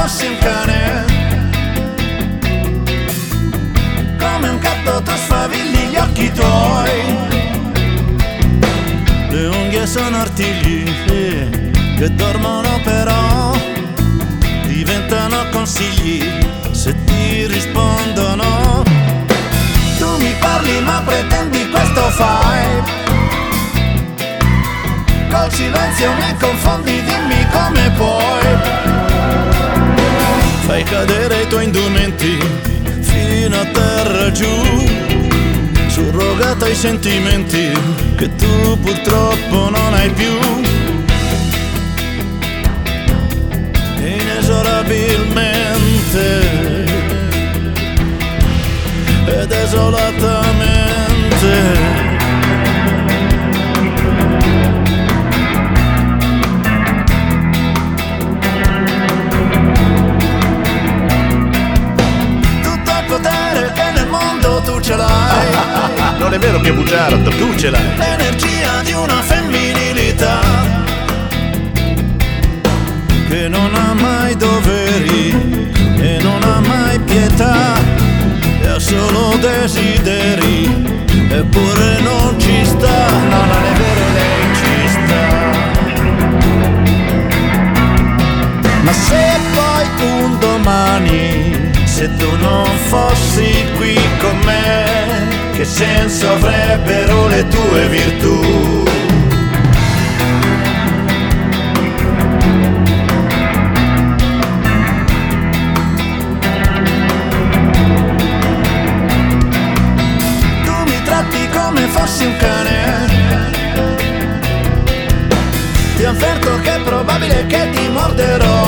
fossi un cane. Come un gatto tu sfavilli gli occhi tuoi. Le unghie sono artigli che dormono però diventano consigli se ti rispondono. Tu mi parli ma pretendi questo fai. Col silenzio mi confondi, dimmi come puoi. Fai cadere i tuoi indumenti fino a terra giù, surrogata ai sentimenti che tu purtroppo non hai più. Inesorabilmente e desolatamente. Tu ce l'hai. Non è vero che bugiardo, tu ce l'hai. L'energia di una femminilità che non ha mai doveri e non ha mai pietà e ha solo desideri, eppure non ci sta. No, non è vero, lei ci sta. Ma se poi un domani, se tu non fossi qui con me, che senso avrebbero le tue virtù? Tu mi tratti come fossi un cane. Ti avverto che è probabile che ti morderò.